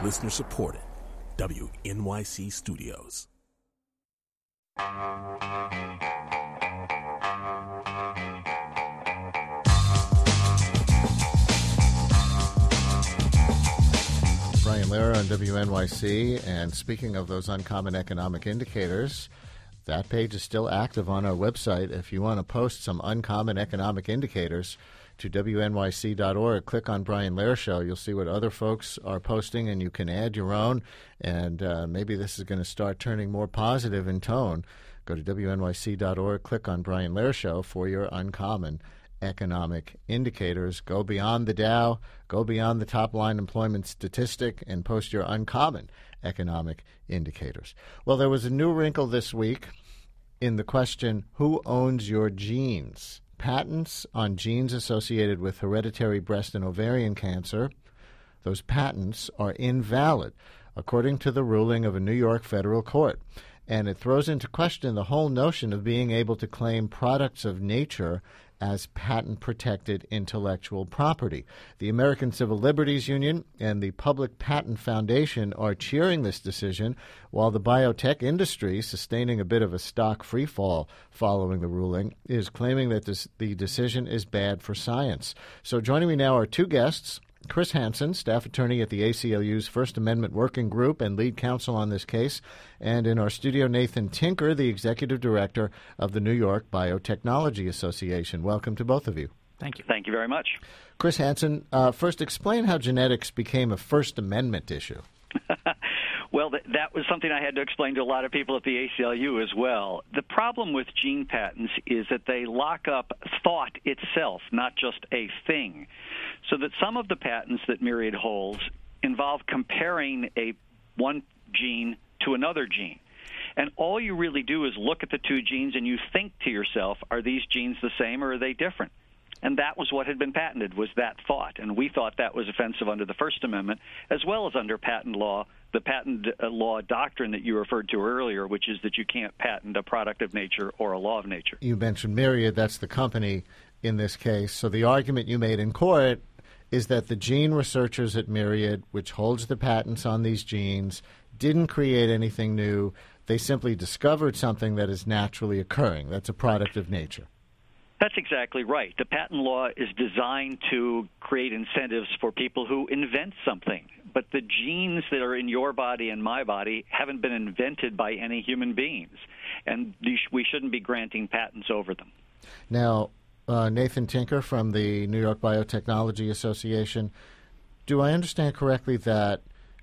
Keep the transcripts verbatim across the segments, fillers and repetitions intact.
Listener supported. W N Y C Studios. Brian Lehrer on W N Y C, and speaking of those uncommon economic indicators, that page is still active on our website. If you want to post some uncommon economic indicators to W N Y C dot org, click on Brian Lehrer Show. You'll see what other folks are posting, and you can add your own, and uh, maybe this is going to start turning more positive in tone. Go to W N Y C dot org, click on Brian Lehrer Show for your uncommon economic indicators. Go beyond the Dow, go beyond the top-line employment statistic, and post your uncommon economic indicators. Well, there was a new wrinkle this week in the question, who owns your genes? Patents on genes associated with hereditary breast and ovarian cancer, those patents are invalid, according to the ruling of a New York federal court. And it throws into question the whole notion of being able to claim products of nature as patent-protected intellectual property. The American Civil Liberties Union and the Public Patent Foundation are cheering this decision, while the biotech industry, sustaining a bit of a stock freefall following the ruling, is claiming that this, the decision is bad for science. So joining me now are two guests. Chris Hansen, staff attorney at the A C L U's First Amendment Working Group and lead counsel on this case. And in our studio, Nathan Tinker, the executive director of the New York Biotechnology Association. Welcome to both of you. Thank you. Thank you very much. Chris Hansen, uh, first explain how genetics became a First Amendment issue. Well, th- that was something I had to explain to a lot of people at the A C L U as well. The problem with gene patents is that they lock up thought itself, not just a thing. So that some of the patents that Myriad holds involve comparing a one gene to another gene. And all you really do is look at the two genes and you think to yourself, are these genes the same or are they different? And that was what had been patented, was that thought. And we thought that was offensive under the First Amendment, as well as under patent law, the patent law doctrine that you referred to earlier, which is that you can't patent a product of nature or a law of nature. You mentioned Myriad. That's the company in this case. So the argument you made in court is that the gene researchers at Myriad, which holds the patents on these genes, didn't create anything new. They simply discovered something that is naturally occurring. That's a product of nature. That's exactly right. The patent law is designed to create incentives for people who invent something. But the genes that are in your body and my body haven't been invented by any human beings. And we shouldn't be granting patents over them. Now, uh, Nathan Tinker from the New York Biotechnology Association, do I understand correctly that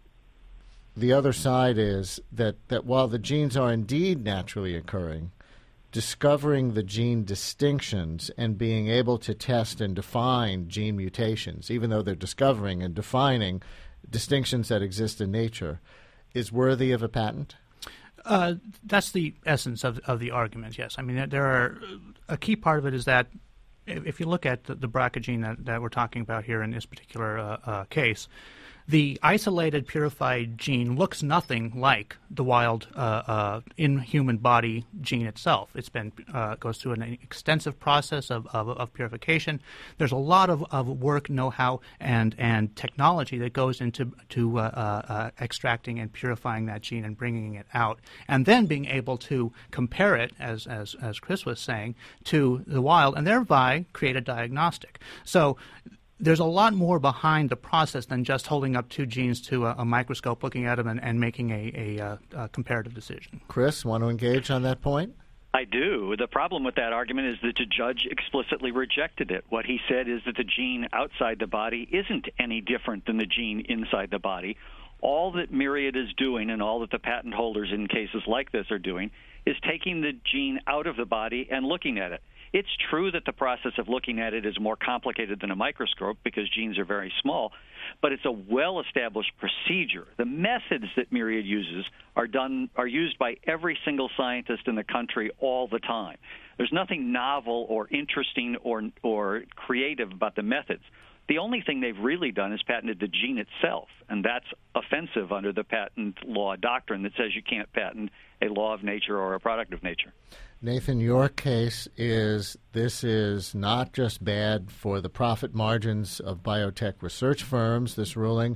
the other side is that, that while the genes are indeed naturally occurring, discovering the gene distinctions and being able to test and define gene mutations, even though they're discovering and defining distinctions that exist in nature, is worthy of a patent? Uh, that's the essence of of the argument, yes. I mean, there are a key part of it is that if you look at the, the B R C A gene that, that we're talking about here in this particular uh, uh, case, the isolated purified gene looks nothing like the wild uh, uh, in-human body gene itself. It's been uh, goes through an extensive process of, of, of purification. There's a lot of, of work, know-how, and and technology that goes into to uh, uh, extracting and purifying that gene and bringing it out, and then being able to compare it, as as as Chris was saying, to the wild, and thereby create a diagnostic. So there's a lot more behind the process than just holding up two genes to a, a microscope, looking at them, and, and making a, a, a comparative decision. Chris, want to engage on that point? I do. The problem with that argument is that the judge explicitly rejected it. What he said is that the gene outside the body isn't any different than the gene inside the body. All that Myriad is doing, and all that the patent holders in cases like this are doing, is taking the gene out of the body and looking at it. It's true that the process of looking at it is more complicated than a microscope because genes are very small, but it's a well-established procedure. The methods that Myriad uses are done are used by every single scientist in the country all the time. There's nothing novel or interesting or or creative about the methods. The only thing they've really done is patented the gene itself, and that's offensive under the patent law doctrine that says you can't patent a law of nature or a product of nature. Nathan, your case is this is not just bad for the profit margins of biotech research firms, this ruling,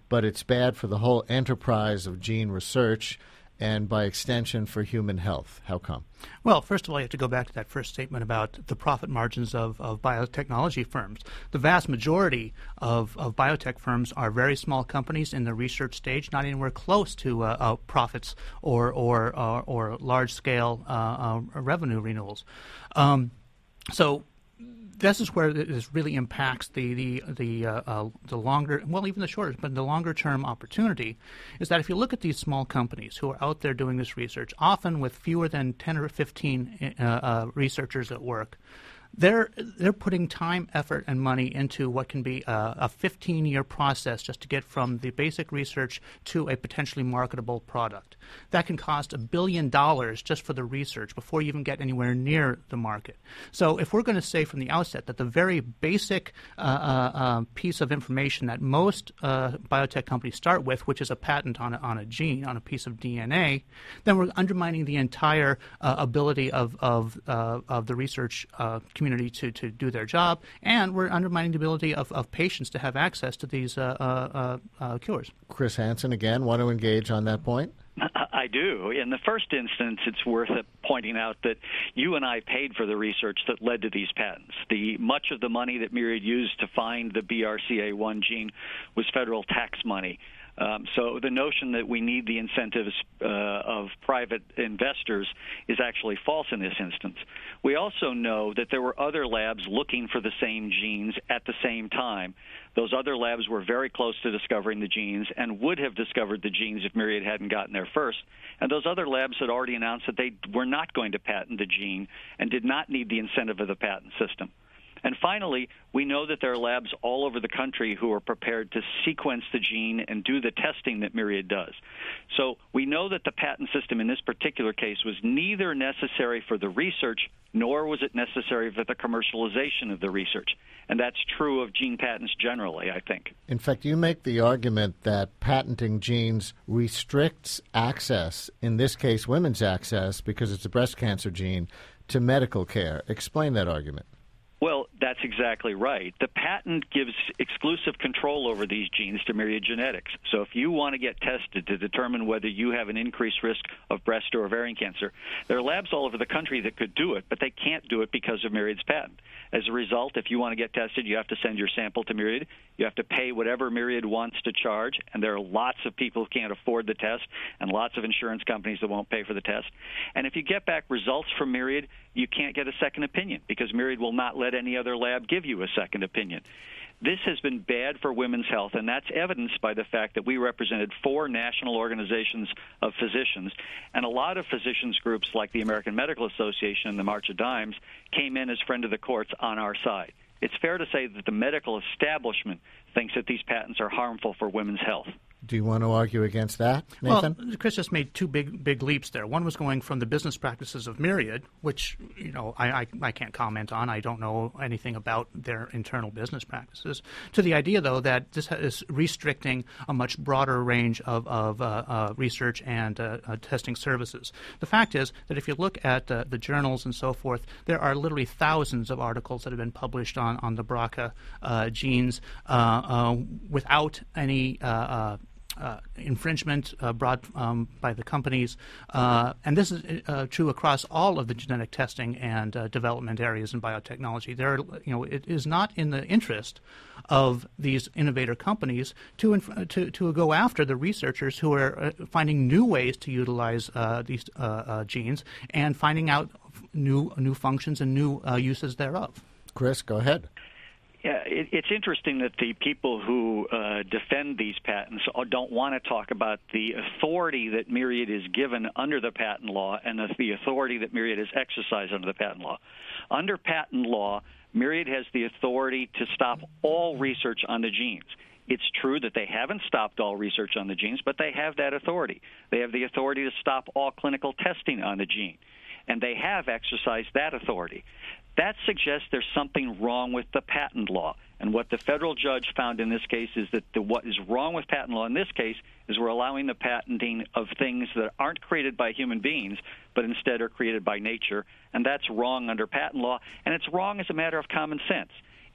but it's bad for the whole enterprise of gene research and, by extension, for human health. How come? Well, first of all, you have to go back to that first statement about the profit margins of, of biotechnology firms. The vast majority of, of biotech firms are very small companies in the research stage, not anywhere close to uh, uh, profits or or or, or large-scale uh, uh, revenue renewals. Um, so. This is where this really impacts the the the uh, uh, the longer, well, even the shorter, but the longer term opportunity is that if you look at these small companies who are out there doing this research, often with fewer than ten or fifteen uh, uh, researchers at work, they're they're putting time, effort, and money into what can be a, a fifteen-year process just to get from the basic research to a potentially marketable product. That can cost a billion dollars just for the research before you even get anywhere near the market. So if we're going to say from the outset that the very basic uh, uh, uh, piece of information that most uh, biotech companies start with, which is a patent on a, on a gene, on a piece of D N A, then we're undermining the entire uh, ability of of, uh, of the research uh, community to, to do their job, and we're undermining the ability of, of patients to have access to these uh, uh, uh, cures. Chris Hansen, again, want to engage on that point? I do. In the first instance, it's worth pointing out that you and I paid for the research that led to these patents. The much of the money that Myriad used to find the B R C A one gene was federal tax money. Um, so the notion that we need the incentives uh, of private investors is actually false in this instance. We also know that there were other labs looking for the same genes at the same time. Those other labs were very close to discovering the genes and would have discovered the genes if Myriad hadn't gotten there first. And those other labs had already announced that they were not going to patent the gene and did not need the incentive of the patent system. And finally, we know that there are labs all over the country who are prepared to sequence the gene and do the testing that Myriad does. So we know that the patent system in this particular case was neither necessary for the research nor was it necessary for the commercialization of the research. And that's true of gene patents generally, I think. In fact, you make the argument that patenting genes restricts access, in this case women's access, because it's a breast cancer gene, to medical care. Explain that argument. Well, that's exactly right. The patent gives exclusive control over these genes to Myriad Genetics. So if you want to get tested to determine whether you have an increased risk of breast or ovarian cancer, there are labs all over the country that could do it, but they can't do it because of Myriad's patent. As a result, if you want to get tested, you have to send your sample to Myriad. You have to pay whatever Myriad wants to charge, and there are lots of people who can't afford the test and lots of insurance companies that won't pay for the test. And if you get back results from Myriad, you can't get a second opinion because Myriad will not let any other lab give you a second opinion. This has been bad for women's health, and that's evidenced by the fact that we represented four national organizations of physicians, and a lot of physicians groups like the American Medical Association and the March of Dimes came in as friend of the courts on our side. It's fair to say that the medical establishment thinks that these patents are harmful for women's health. Do you want to argue against that, Nathan? Well, Chris just made two big big leaps there. One was going from the business practices of Myriad, which you know I, I, I can't comment on. I don't know anything about their internal business practices, to the idea, though, that this is restricting a much broader range of, of uh, uh, research and uh, uh, testing services. The fact is that if you look at uh, the journals and so forth, there are literally thousands of articles that have been published on, on the B R C A uh, genes uh, uh, without any uh, uh, Uh, infringement uh, brought um, by the companies, uh, and this is uh, true across all of the genetic testing and uh, development areas in biotechnology. There, are, you know, it is not in the interest of these innovator companies to inf- to to go after the researchers who are uh, finding new ways to utilize uh, these uh, uh, genes and finding out new new functions and new uh, uses thereof. Chris, go ahead. Yeah, it, it's interesting that the people who uh, defend these patents don't want to talk about the authority that Myriad is given under the patent law and the, the authority that Myriad has exercised under the patent law. Under patent law, Myriad has the authority to stop all research on the genes. It's true that they haven't stopped all research on the genes, but they have that authority. They have the authority to stop all clinical testing on the gene, and they have exercised that authority. That suggests there's something wrong with the patent law. And what the federal judge found in this case is that the, what is wrong with patent law in this case is we're allowing the patenting of things that aren't created by human beings, but instead are created by nature. And that's wrong under patent law, and it's wrong as a matter of common sense.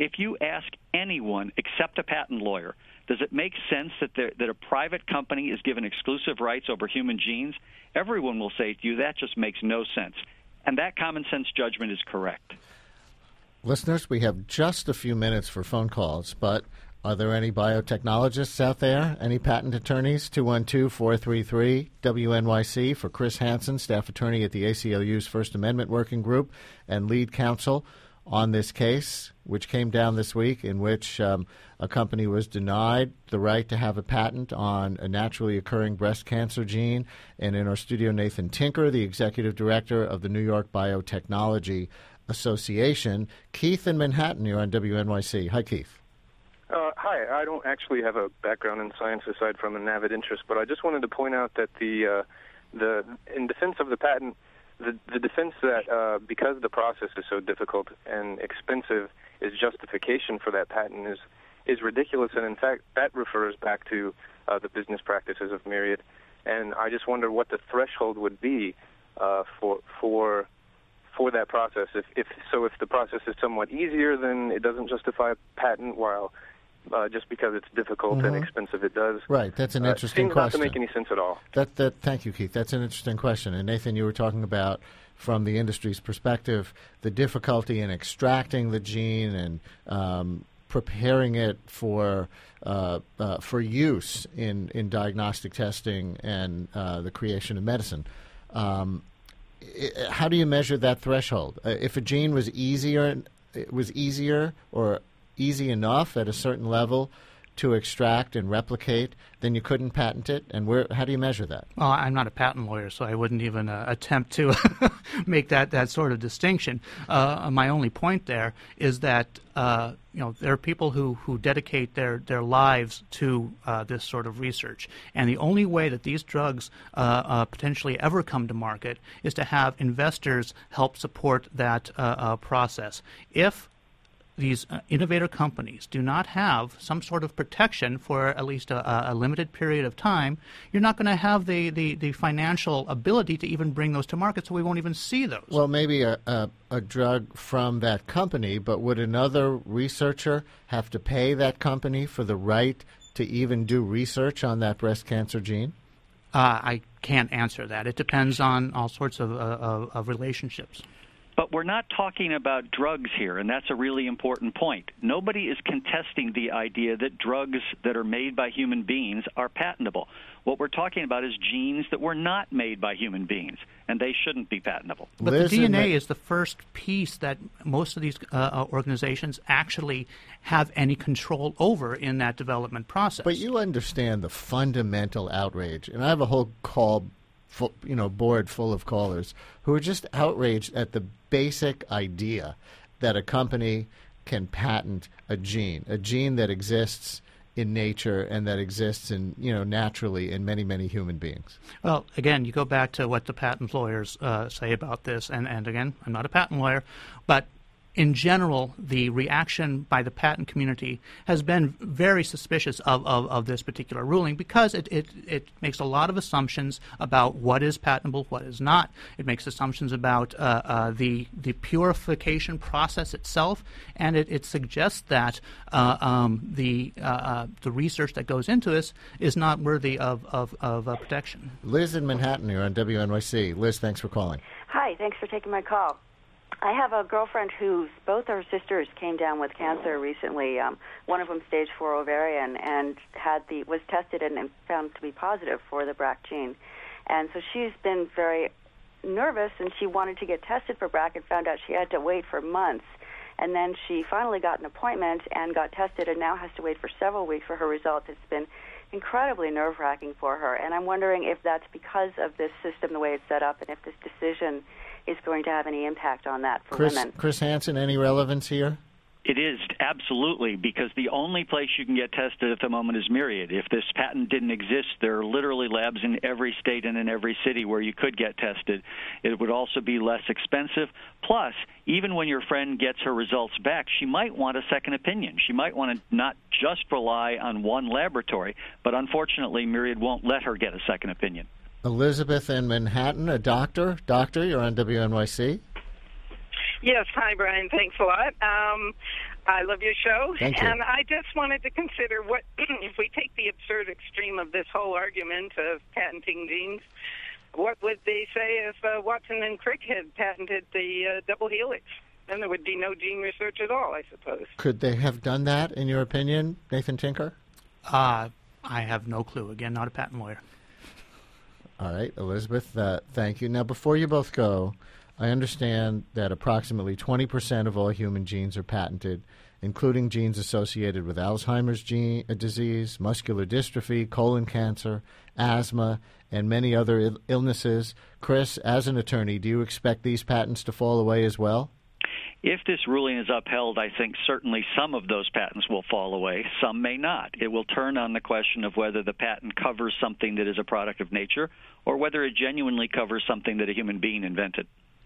If you ask anyone except a patent lawyer, does it make sense that there, that a private company is given exclusive rights over human genes? Everyone will say to you, that just makes no sense. And that common sense judgment is correct. Listeners, we have just a few minutes for phone calls, but are there any biotechnologists out there? Any patent attorneys? two one two, four three three, W N Y C for Chris Hansen, staff attorney at the A C L U's First Amendment Working Group and lead counsel on this case, which came down this week, in which um, a company was denied the right to have a patent on a naturally occurring breast cancer gene. And in our studio, Nathan Tinker, the executive director of the New York Biotechnology Association. Keith in Manhattan, you're on W N Y C. Hi, Keith. Uh, hi. I don't actually have a background in science aside from an avid interest, but I just wanted to point out that the uh, the in defense of the patent, the, the defense that uh, because the process is so difficult and expensive is justification for that patent is is ridiculous, and in fact that refers back to uh, the business practices of Myriad. And I just wonder what the threshold would be uh, for for for that process. If, if so, if the process is somewhat easier, then it doesn't justify a patent, while Uh, just because it's difficult mm-hmm. and expensive, it does. Right, that's an uh, interesting seems question. Not to make any sense at all. That, that, thank you, Keith. That's an interesting question. And Nathan, you were talking about, from the industry's perspective, the difficulty in extracting the gene and um, preparing it for uh, uh, for use in, in diagnostic testing and uh, the creation of medicine. Um, it, how do you measure that threshold? Uh, if a gene was easier, it was easier or easy enough at a certain level to extract and replicate, then you couldn't patent it? And where? How do you measure that? Well, I'm not a patent lawyer, so I wouldn't even uh, attempt to make that, that sort of distinction. Uh, my only point there is that uh, you know there are people who, who dedicate their, their lives to uh, this sort of research, and the only way that these drugs uh, uh, potentially ever come to market is to have investors help support that uh, uh, process. If these uh, innovator companies do not have some sort of protection for at least a, a limited period of time, you're not going to have the, the, the financial ability to even bring those to market, so we won't even see those. Well, maybe a, a, a drug from that company, but would another researcher have to pay that company for the right to even do research on that breast cancer gene? Uh, I can't answer that. It depends on all sorts of, uh, of, of relationships. But we're not talking about drugs here, and that's a really important point. Nobody is contesting the idea that drugs that are made by human beings are patentable. What we're talking about is genes that were not made by human beings, and they shouldn't be patentable. But Liz the D N A Ma- is the first piece that most of these uh, organizations actually have any control over in that development process. But you understand the fundamental outrage, and I have a whole call Full, you know, board full of callers who are just outraged at the basic idea that a company can patent a gene, a gene that exists in nature and that exists in, you know, naturally in many, many human beings. Well, again, you go back to what the patent lawyers uh, say about this, and, and again, I'm not a patent lawyer, but in general, the reaction by the patent community has been very suspicious of, of, of this particular ruling because it, it, it makes a lot of assumptions about what is patentable, what is not. It makes assumptions about uh, uh, the the purification process itself, and it, it suggests that uh, um, the uh, uh, the research that goes into this is not worthy of, of, of uh, protection. Liz in Manhattan, you're on W N Y C. Liz, thanks for calling. Hi, thanks for taking my call. I have a girlfriend whose both her sisters came down with cancer recently. Um, one of them stage four ovarian and had the was tested and, and found to be positive for the B R C gene. And so she's been very nervous, and she wanted to get tested for B R C and found out she had to wait for months. And then she finally got an appointment and got tested and now has to wait for several weeks for her results. It's been incredibly nerve-wracking for her. And I'm wondering if that's because of this system, the way it's set up, and if this decision is going to have any impact on that for Chris, women. Chris Hansen, any relevance here? It is, absolutely, because the only place you can get tested at the moment is Myriad. If this patent didn't exist, there are literally labs in every state and in every city where you could get tested. It would also be less expensive. Plus, even when your friend gets her results back, she might want a second opinion. She might want to not just rely on one laboratory, but unfortunately, Myriad won't let her get a second opinion. Elizabeth in Manhattan, a doctor. Doctor, you're on W N Y C. Yes, hi, Brian. Thanks a lot. Um, I love your show. Thank you. And I just wanted to consider what, if we take the absurd extreme of this whole argument of patenting genes, what would they say if uh, Watson and Crick had patented the uh, double helix? Then there would be no gene research at all, I suppose. Could they have done that, in your opinion, Nathan Tinker? Uh, I have no clue. Again, not a patent lawyer. All right, Elizabeth, uh, thank you. Now, before you both go, I understand that approximately twenty percent of all human genes are patented, including genes associated with Alzheimer's gene, uh, disease, muscular dystrophy, colon cancer, asthma, and many other il- illnesses. Chris, as an attorney, do you expect these patents to fall away as well? If this ruling is upheld, I think certainly some of those patents will fall away. Some may not. It will turn on the question of whether the patent covers something that is a product of nature or whether it genuinely covers something that a human being invented.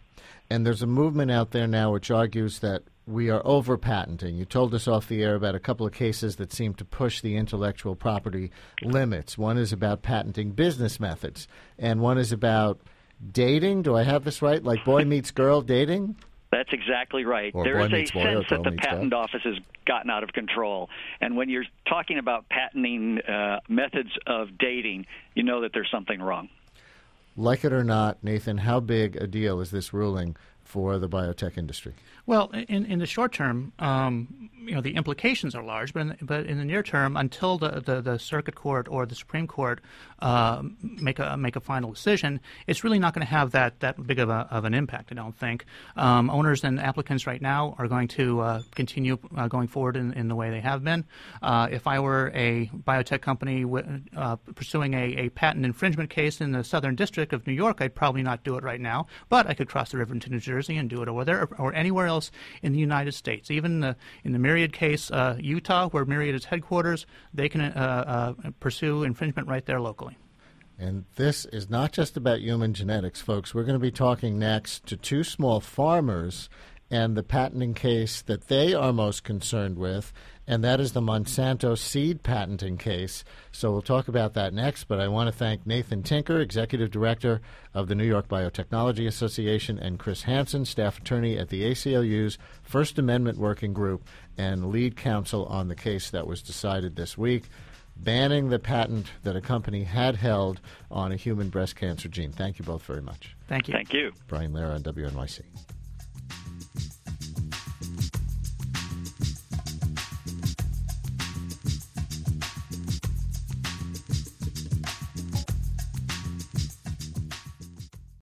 And there's a movement out there now which argues that we are over-patenting. You told us off the air about a couple of cases that seem to push the intellectual property limits. One is about patenting business methods, and one is about dating. Do I have this right? Like boy meets girl dating? That's exactly right. Or there is a boy, sense that the meets patent girl. office has gotten out of control. And when you're talking about patenting uh, methods of dating, you know that there's something wrong. Like it or not, Nathan, how big a deal is this ruling for the biotech industry? Well, in in the short term, um, you know, the implications are large, but in the, but in the near term, until the, the, the circuit court or the Supreme Court uh, make a make a final decision, it's really not going to have that, that big of a of an impact. I don't think um, owners and applicants right now are going to uh, continue uh, going forward in, in the way they have been. Uh, if I were a biotech company w- uh, pursuing a, a patent infringement case in the Southern District of New York, I'd probably not do it right now, but I could cross the river into New Jersey and do it over there or, or anywhere else in the United States. Even uh, in the Myriad case, uh, Utah, where Myriad is headquarters, they can uh, uh, pursue infringement right there locally. And this is not just about human genetics, folks. We're going to be talking next to two small farmers and the patenting case that they are most concerned with, and that is the Monsanto seed patenting case. So we'll talk about that next, but I want to thank Nathan Tinker, Executive Director of the New York Biotechnology Association, and Chris Hansen, Staff Attorney at the A C L U's First Amendment Working Group and lead counsel on the case that was decided this week, banning the patent that a company had held on a human breast cancer gene. Thank you both very much. Thank you. Thank you. Brian Lehrer on W N Y C.